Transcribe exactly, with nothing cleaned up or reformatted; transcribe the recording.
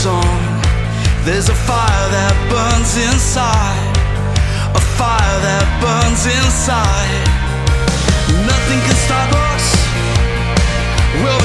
song. There's a fire that burns inside, a fire that burns inside. Nothing can stop us, we'll